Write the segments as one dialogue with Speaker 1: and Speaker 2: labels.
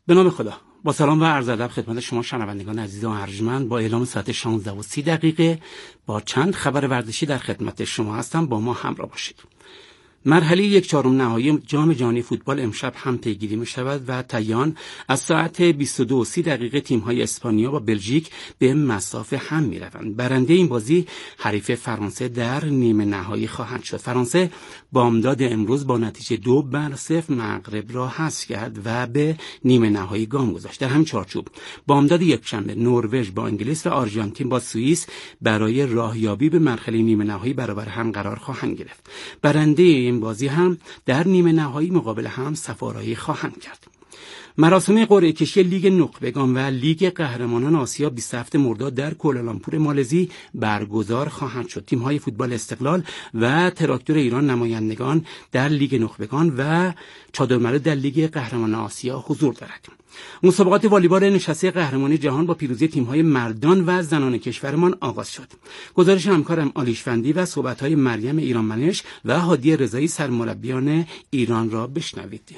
Speaker 1: به نام خدا. با سلام و عرض ادب خدمت شما شنوندگان عزیز و ارجمند، با اعلام ساعت 16:30 با چند خبر ورزشی در خدمت شما هستم. با ما همراه باشید. مرحله 1/4 نهایی جام جهانی فوتبال امشب هم پیگیری می شود و تیان از ساعت 22:30 تیم‌های اسپانیا و بلژیک به مساف هم می روند. برنده این بازی حریف فرانسه در نیمه نهایی خواهد شد. فرانسه بامداد امروز با نتیجه 2-0 مغرب را حذف کرد و به نیمه نهایی گام گذاشت. در همین چارچوب بامداد یکشنبه نروژ با انگلیس و آرژانتین با سوئیس برای راهیابی به مرحله نیمه نهایی برابر هم قرار خواهند گرفت. برنده این بازی هم در نیمه نهایی مقابل هم سفارایی خواهند کرد. مراسم قرعه کشی لیگ نخبگان و لیگ قهرمانان آسیا 27 مرداد در کوالالامپور مالزی برگزار خواهند شد. تیم‌های فوتبال استقلال و تراکتور ایران نمایندگان در لیگ نخبگان و چادرمرد در لیگ قهرمانان آسیا حضور دارد. مسابقات والیبال نشسته قهرمانی جهان با پیروزی تیم‌های مردان و زنان کشورمان آغاز شد. گزارش همکارم آلیشفندی و صحبت‌های مریم ایرانمنش و هادی رضایی سرمربیان ایران را بشنوید.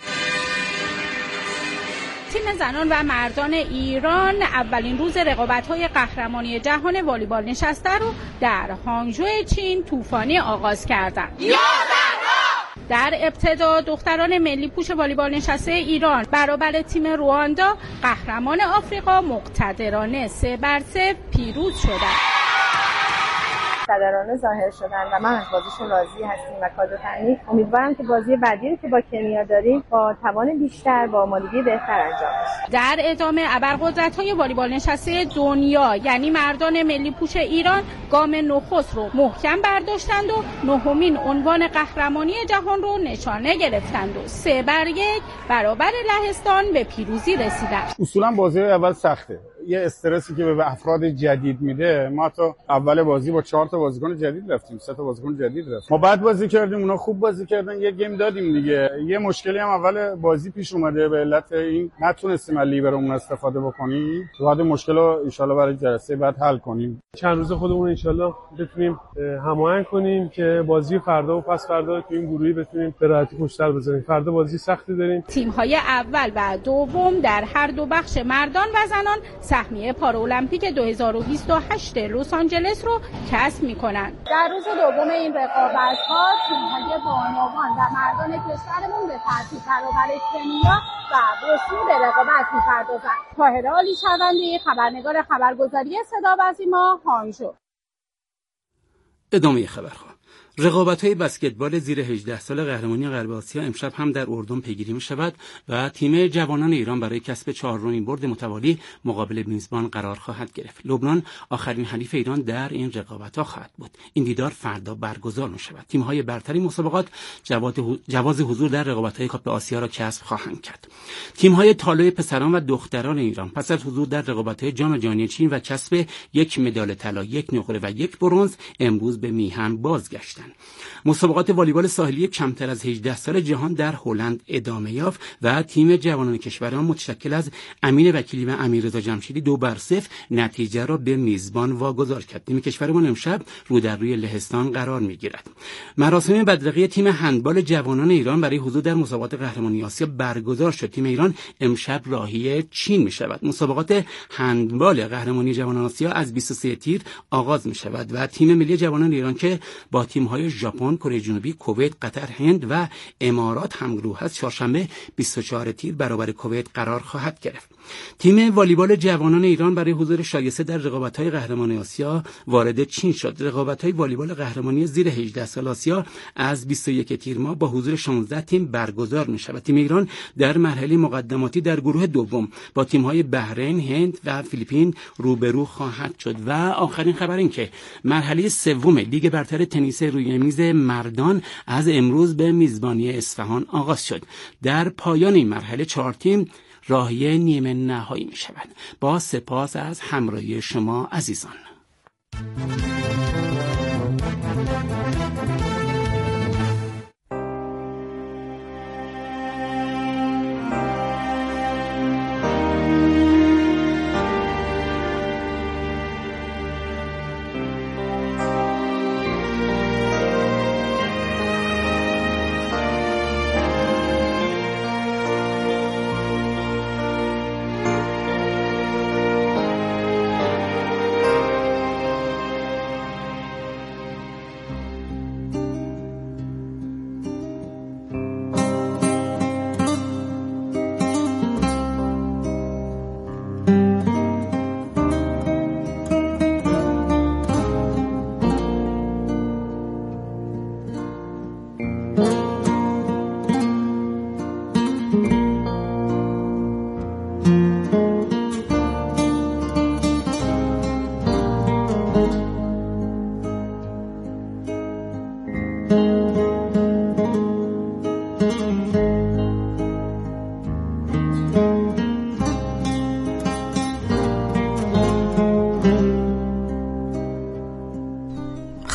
Speaker 2: تیم زنان و مردان ایران اولین روز رقابت‌های قهرمانی جهان والیبال نشسته رو در هانگژو چین طوفانی آغاز کردند. در ابتدا دختران ملی پوش والیبال نشسته ایران برابر تیم رواندا قهرمان آفریقا مقتدرانه 3-0 پیروز شدند.
Speaker 3: مقتدرانه ظاهر شدن و من از بازیشون راضی هستیم و کادو تعنی امیدوارم که بازی بعدی رو که با کنیا داریم با توان بیشتر با آمادگی بهتر انجام بشه.
Speaker 2: در ادامه ابرقدرت‌های والیبال نشسته دنیا یعنی مردان ملی پوش ایران گام نخست رو محکم برداشتند و نهمین عنوان قهرمانی جهان رو نشانه گرفتند و 3-1 برابر لهستان به پیروزی رسیدند.
Speaker 4: اصولا بازی اول سخته، یه استرسی که به افراد جدید میده. ما تا اول بازی با 4 تا بازیکن جدید رفتیم، 3 تا بازیکن جدید رفتیم. ما بعد بازی کردیم، اونا خوب بازی کردن، یه گیم دادیم دیگه. یه مشکلی هم اول بازی پیش اومده به علت این نتونستیم از لیبرمون استفاده بکنیم. بعد مشکل رو ان شاءالله برای جلسه بعد حل کنیم.
Speaker 5: چند روز خودمون ان شاءالله بتونیم هماهنگ کنیم که بازی فردا و پس فردا تو این گروهی بتونیم به راحتی پشت‌سر بزنیم. فردا بازی سختی داریم.
Speaker 2: تیم‌های اول و دوم در هر دو بخش مردان و زنان سهمیه پارالمپیک 2028 لس آنجلس رو کسب می‌کنند. در روز دوم این رقابت‌ها تیم‌های بانوان و مردان کشورمون به ترتیب برابر کنیا و بوسنی به رقابت می‌پردازند. طاهره علیشوندی، خبرنگار خبرگزاری صدا و سیما، هانگژو.
Speaker 1: ادامه خبرها. رقابت‌های بسکتبال زیر 18 سال قهرمانی غرب آسیا امشب هم در اردن پیگیری می‌شود و تیم جوانان ایران برای کسب 4مین برد متوالی مقابل میزبان قرار خواهد گرفت. لبنان آخرین حریف ایران در این رقابت‌ها خواهد بود. این دیدار فردا برگزار می‌شود. تیم‌های برتر مسابقات جواز حضور در رقابت‌های کاپ آسیا را کسب خواهند کرد. تیم‌های طالع پسران و دختران ایران پس از حضور در رقابت‌های جام جهانی چین و کسب 1 مدال طلا، 1 نقره و 1 برنز امروز به میهن بازگشتند. مسابقات والیبال ساحلی کمتر از 18 سال جهان در هلند ادامه یافت و تیم جوانان کشورمان متشکل از امین وکیلی و امیررضا جمشیدی 2-0 نتیجه را به میزبان واگذار کرد. تیم کشورمان امشب رو در روی لهستان قرار می‌گیرد. مراسم بدرقه تیم هندبال جوانان ایران برای حضور در مسابقات قهرمانی آسیا برگزار شد. تیم ایران امشب راهی چین می‌شود. مسابقات هندبال قهرمانی جوانان آسیا از 23 تیر آغاز می‌شود و تیم ملی جوانان ایران که با تیم‌های ژاپن، کره جنوبی، کویت، قطر، هند و امارات همگروه است، چهارشنبه 24 تیر برابر کویت قرار خواهد گرفت. تیم والیبال جوانان ایران برای حضور شایسته در رقابت‌های قهرمانی آسیا وارد چین شد. رقابت‌های والیبال قهرمانی زیر 18 سال آسیا از 21 تیر ماه با حضور 16 تیم برگزار می‌شود. تیم ایران در مرحله مقدماتی در گروه دوم با تیم‌های بحرین، هند و فیلیپین روبرو خواهد شد. و آخرین خبر این که مرحله سوم لیگ برتر تنیس روی میز مردان از امروز به میزبانی اصفهان آغاز شد. در پایان این مرحله 4 تیم راهی نیمه نهایی می شوند. با سپاس از همراهی شما عزیزان.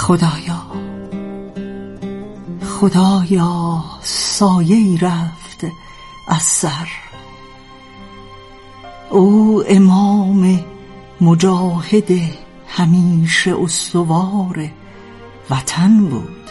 Speaker 6: خدایا سایه‌ای رفت از سر. او امام مجاهد همیشه استوار وطن بود،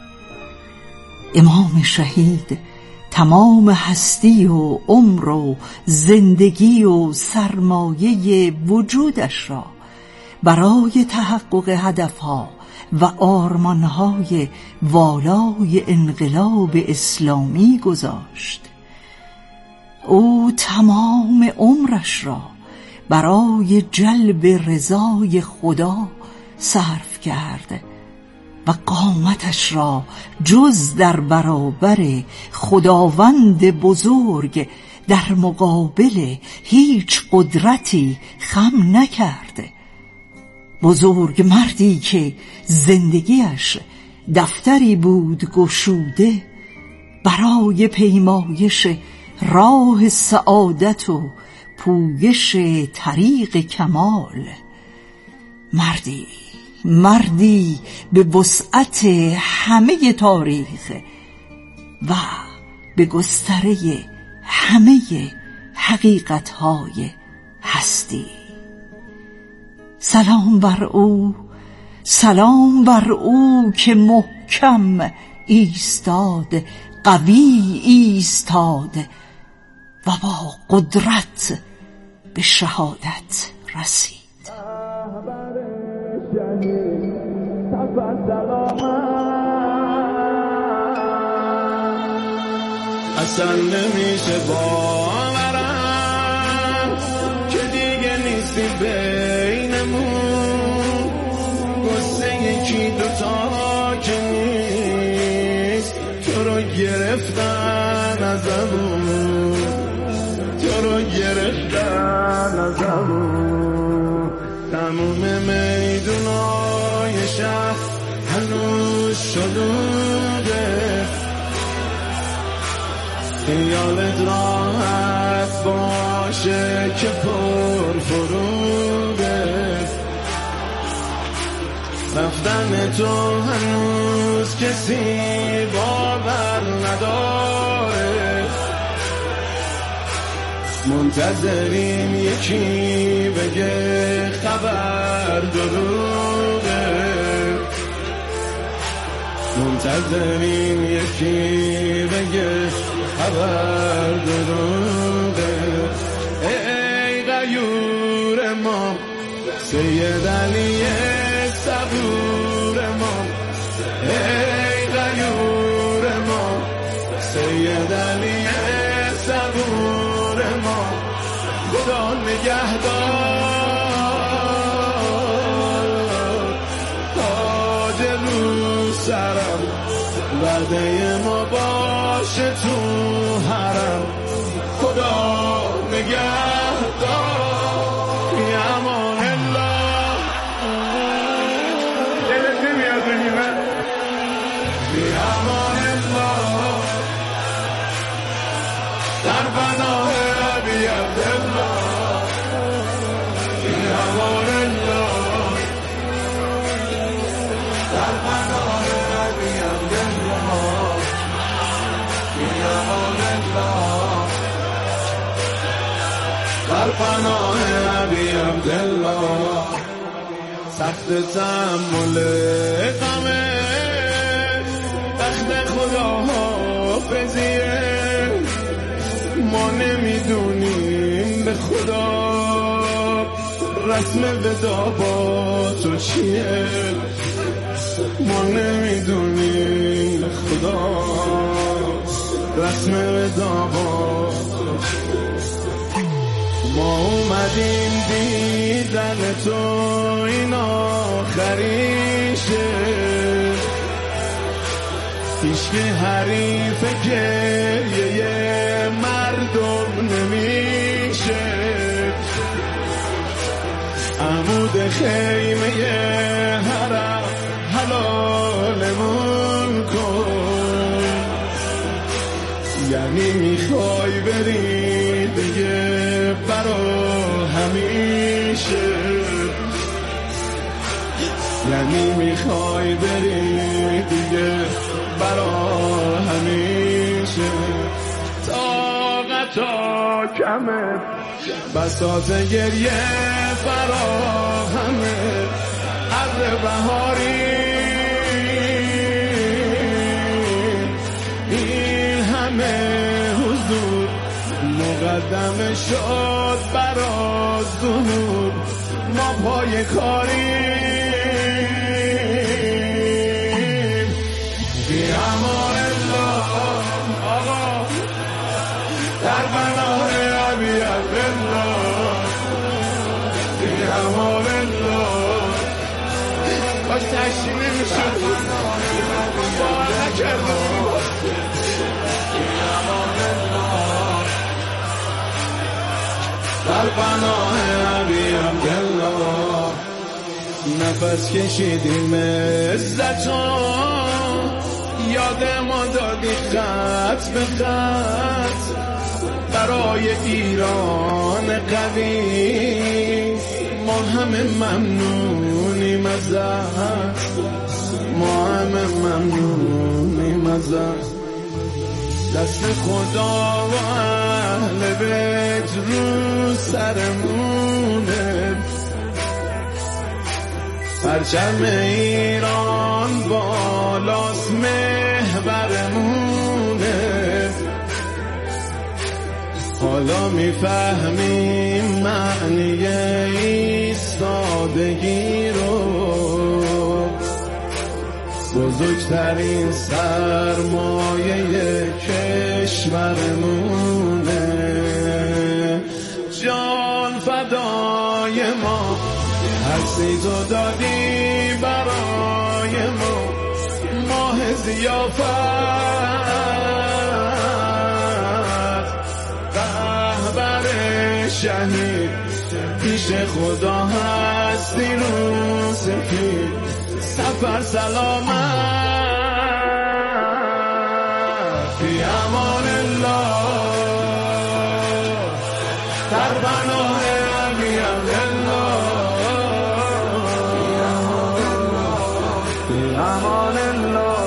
Speaker 6: امام شهید تمام هستی و عمر و زندگی و سرمایه وجودش را برای تحقق هدفها و آرمانهای والای انقلاب اسلامی گذاشت. او تمام عمرش را برای جلب رضای خدا صرف کرد و قامتش را جز در برابر خداوند بزرگ در مقابل هیچ قدرتی خم نکرد. بزرگ مردی که زندگیش دفتری بود گشوده برای پیمایش راه سعادت و پویش طریق کمال. مردی به وسعت همه تاریخ و به گستره همه حقیقت‌های هستی. سلام بر او که محکم ایستاد، قوی ایستاد و با قدرت به شهادت رسید.
Speaker 7: اصلا نمیشه باورم که دیگه نیستی بینمون، گسته یکی دوتا که نیست، تو رو گرفتن ازمون، تو رو گرفتن ازمون. تموم میدونای شهر هنوز شلوغه، خیالت راحت باشه که پر فروغه. رفتن تو هنوز کسی باور نداره، منتظریم یکی بگه خبر دروغه، منتظریم یکی بگه خبر دروغه. ای غیور ما سید علی صبور ما، ای غیور ما سید علی صبور ما، خدا نگهدار تاج رو سرم، وعده ما باشه تو حرم، خدا نگهدار بی امان الله. دلت نمیاد بگی من بی امان الله، در پناه ابی عبدالله، بی امان الله، در پناه ابی عبدالله، بی امان الله، در پناه ابی عبدالله. سخت تحمل غمه بخت خدا حافظیه، ما نمیدونیم به خدا رسم ودا با تو چیه، ما نمیدونیم به خدا رسم ودا با تو چیه. ما اومدیم دیدن تو این آخریشه، هیچ که حریف گریه مردم نمیشه. عمود خیمه حرم حلالمون کن، یعنی میخوای بری دیگه برا همیشه. یعنی میخوای بری دیگه برا همیشه، طاقتا کمه بساط گریه فراهمه، عبر بهاری این همه حضور مقدم شد برا ظهور، ما پای کاریم بی امان الله آقا در بناه عبی الله، بی امان الله باش تشتی نمیشد باور نکردم بی امان الله در بناه عبی الله، نفس کشیدیم عزتون یاد ما دادی خط به خط برای ایران قوی، ما همه ممنونیم ازت، ما همه ممنونیم ازت، دست خدا و اهل بیت رو سرمونه، پرچم ایران بالاست محورمونه، حالا میفهمیم معنی ایستادگی رو، بزرگترین سرمایه کشورمونه، جان فدای ما هستی تو دادی برای ما، ماه ضیافت رهبر شهید پیش خدا هستی رو سفید، سفر سلامت بی امان الله در بناه علی الله، بی امان الله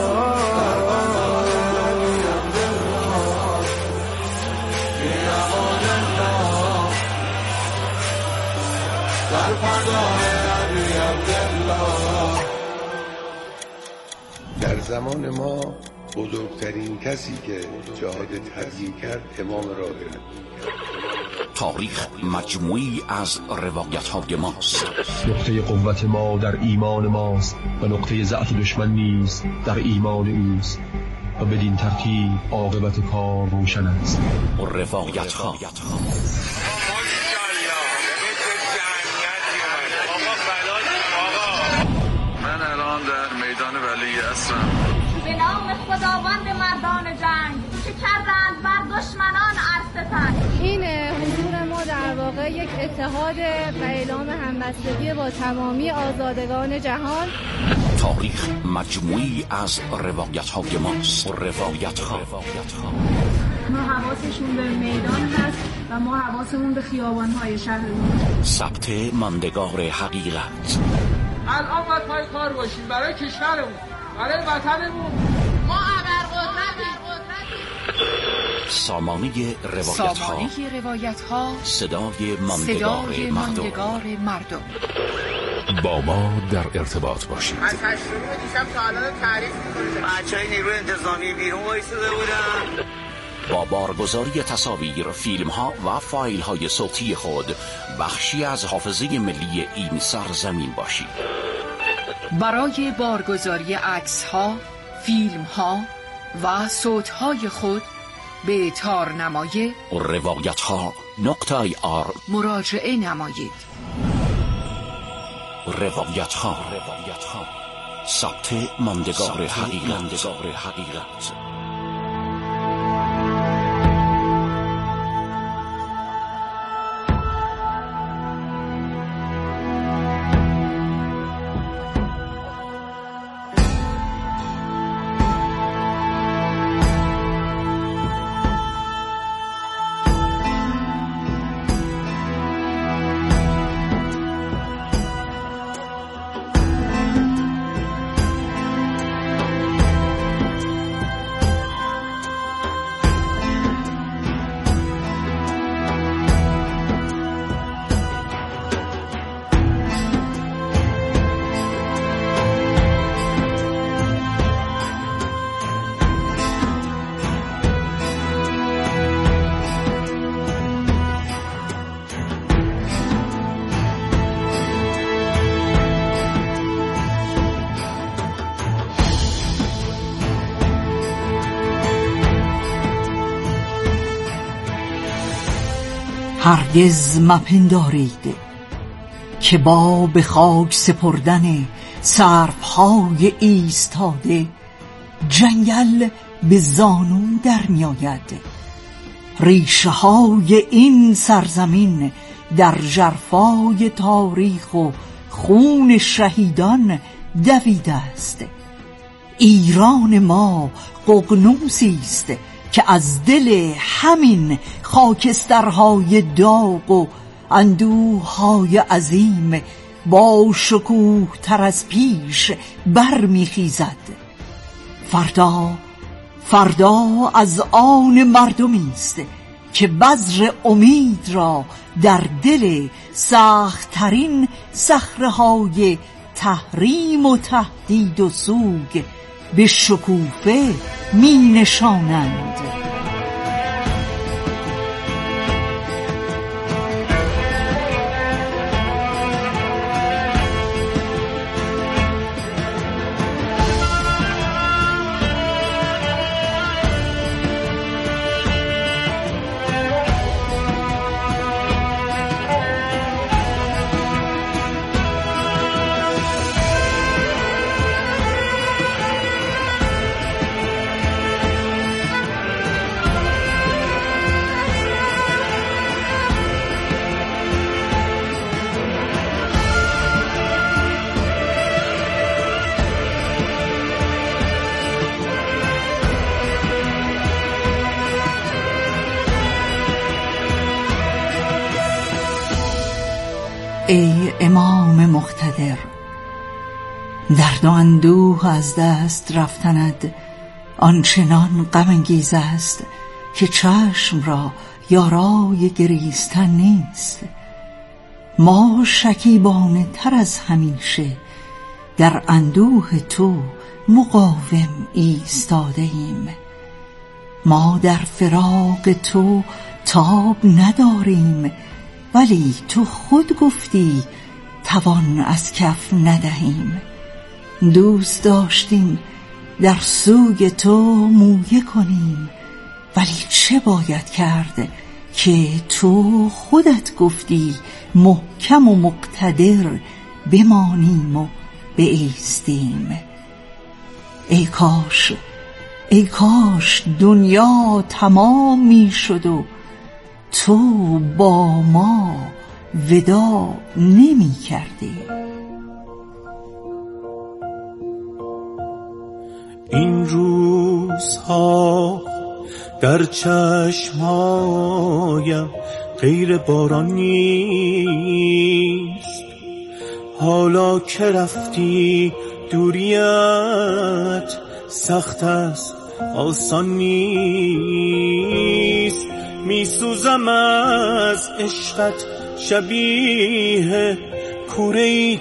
Speaker 7: بی امان الله در بناه علی الله.
Speaker 8: در زمان ما بزرگترین کسی که جهاد تبیین کرد امام راهی.
Speaker 9: تاریخ مجموعی از روایت‌های ماست.
Speaker 10: نقطه قوت ما در ایمان ماست و نقطه ضعف دشمن نیز در ایمان اوست و بدین ترتیب عاقبت کار روشن است.
Speaker 9: روایت‌ها
Speaker 11: من الان در میدان ولی هستم.
Speaker 2: به نام خداوند مردان جنگ که کردند بر دشمنان ارستن. این حضور ما در واقع یک اتحاد و اعلام همبستگی با تمامی آزادگان جهان.
Speaker 9: تاریخ مجموعی از روایت‌های ماست. روایت‌ها
Speaker 2: ما حواسشون به میدان هست و ما حواسمون به خیابان‌های شهرمون.
Speaker 9: ثبت ماندگار حقیقت.
Speaker 12: الان باید پای کار باشیم برای کشورمون، برای وطنمون.
Speaker 2: ما ابرقدرتیم.
Speaker 9: سامانه روایت‌ها، صدای ماندگار مردم.
Speaker 13: با ما در ارتباط باشید.
Speaker 12: از 8 دیشب تا الان تعریف می‌کنیم.
Speaker 14: بچه‌های نیروی انتظامی بیرون وایساده بودن.
Speaker 9: با بارگذاری تصاویر، فیلم‌ها و فایل‌های صوتی خود بخشی از حافظه ملی این سرزمین باشید.
Speaker 6: برای بارگذاری عکس‌ها، فیلم‌ها و صوت‌های خود به تارنمای
Speaker 9: روایت‌ها.ir
Speaker 6: مراجعه نمایید.
Speaker 9: روایت‌ها، ثبت ماندگار حقیقت.
Speaker 15: هرگز مپندارید که با به خاک سپردن سرپای ایستاده جنگل به زانو در میآید. ریشه های این سرزمین در ژرفای تاریخ و خون شهیدان دویده است. ایران ما ققنوسی است که از دل همین خاکسترهای داغ و اندوه‌های عظیم با شکوه تر از پیش برمیخیزد. فردا از آن مردمی است که بذر امید را در دل سخت‌ترین صخره‌های تحریم و تهدید و سوگ به شکوفه می نشانند. ای امام مقتدر، درد و اندوه از دست رفتند آنچنان غم انگیز است که چشم را یارای گریستن نیست. ما شکیبانه تر از همیشه در اندوه تو مقاوم ایستاده ایم. ما در فراق تو تاب نداریم، ولی تو خود گفتی توان از کف ندهیم. دوست داشتیم در سوی تو مویه کنیم، ولی چه باید کرد که تو خودت گفتی محکم و مقتدر بمانیم و بایستیم. ای کاش دنیا تمام می شد و تو با ما ودا نمی کردی.
Speaker 16: این روزها در چشمهایم غیر باران نیست. حالا که رفتی دوریت سخت است، آسان نیست. می سوزم از عشقت شبیه کوره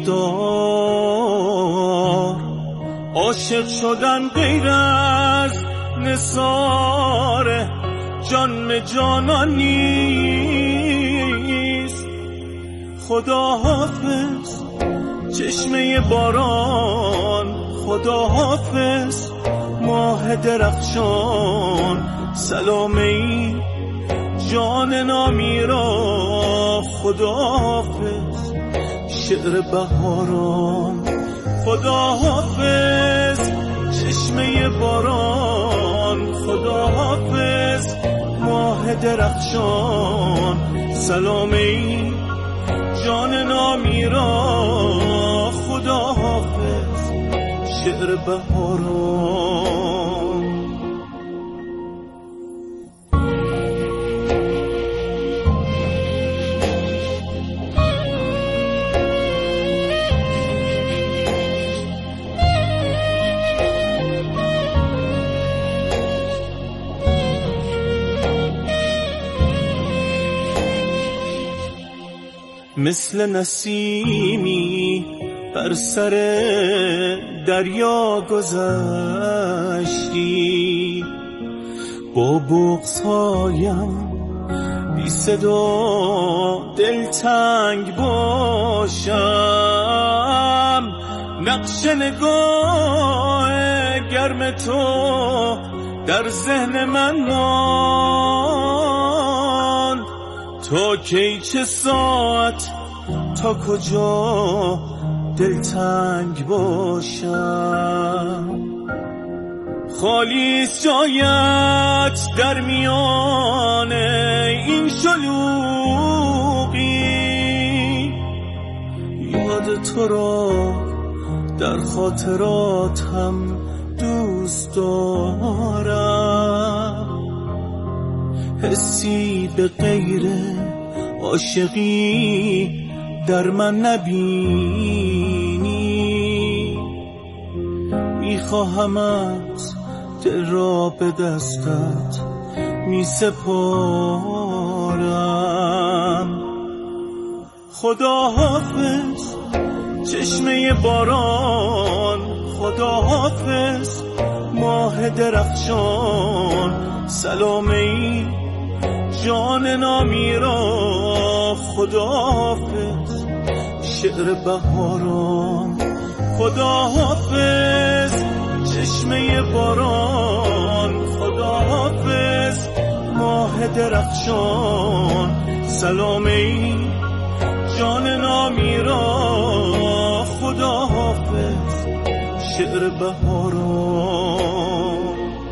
Speaker 16: تبدار. عاشق شدن غیر از نثار جان جانان نیست. خدا حافظ چشمه باران، خدا حافظ ماه درخشان. سلامه جان نامی را خدا حافظ شعر بهاران. خدا حافظ چشمه باران، خدا حافظ ماه درخشان. سلامه جان نامی را خدا حافظ شعر بهاران. مثل نسیمی بر سر دریا گذشتی، با بغض‌هایم بی صدا دلتنگ باشم. نقش نگاه گرم تو در ذهن من ماند تا کی چه ساعت تا کجا دلتنگ باشم، خالی جایت در میان این شلوغی، یاد تو را در خاطراتم دوست دارم، حسی به غیر عاشقی در من نبینی، میخواهمت دل را به دستت میسپارم. خداحافظ چشمه باران، خداحافظ ماه درخشان، سلامه جان نامی را، خداحافظ شعر بهاران، خداحافظ چشمه باران، خداحافظ ماه درخشان، سلامه جان نامی را، خداحافظ شعر بهاران.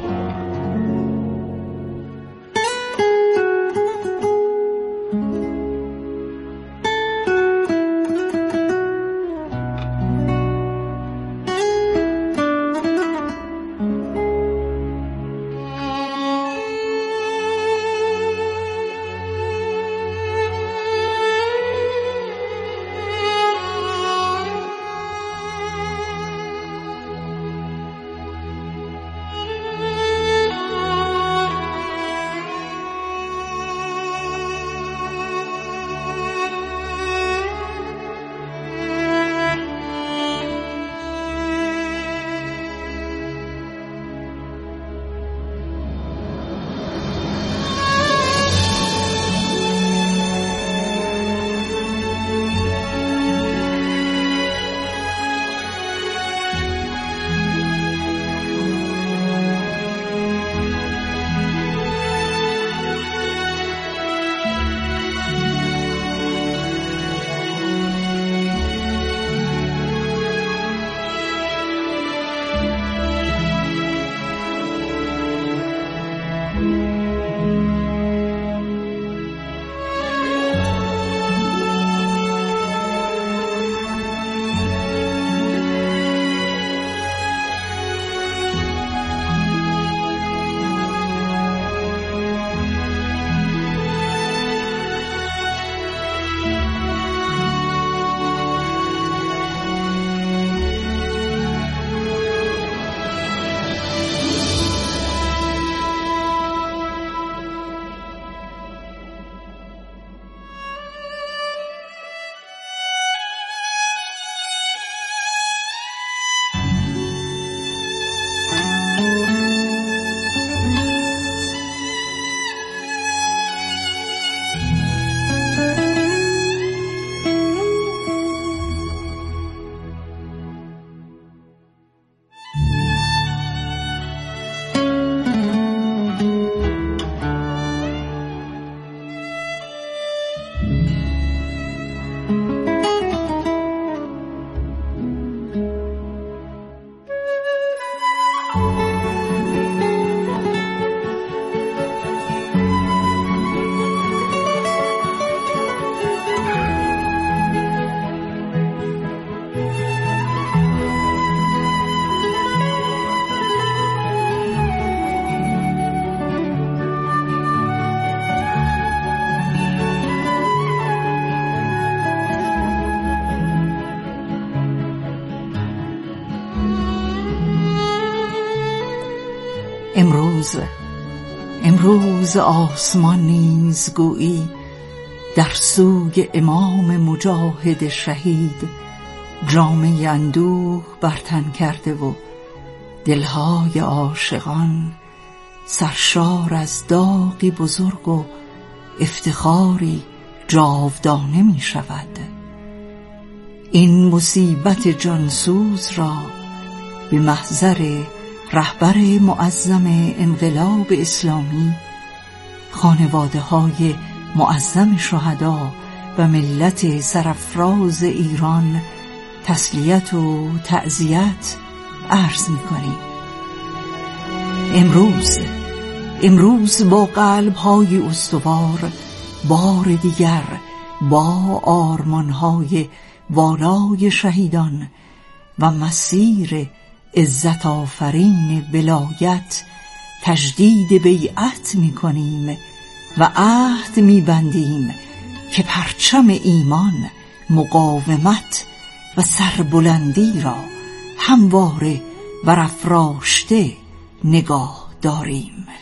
Speaker 15: امروز آسمان نیز گویی در سوی امام مجاهد شهید جامه اندوه بر تن کرده و دلهای عاشقان سرشار از داغی بزرگ و افتخاری جاودانه می شود. این مصیبت جانسوز را به محضر رهبر معظم انقلاب اسلامی خانواده های معظم شهدا و ملت سرافراز ایران تسلیت و تعزیت عرض می‌کنیم. امروز با قلب‌های استوار بار دیگر با آرمان‌های والای شهیدان و مسیر عزت آفرین ولایت تجدید بیعت می‌کنیم و عهد می‌بندیم که پرچم ایمان، مقاومت و سربلندی را همواره برافراشته نگاه داریم.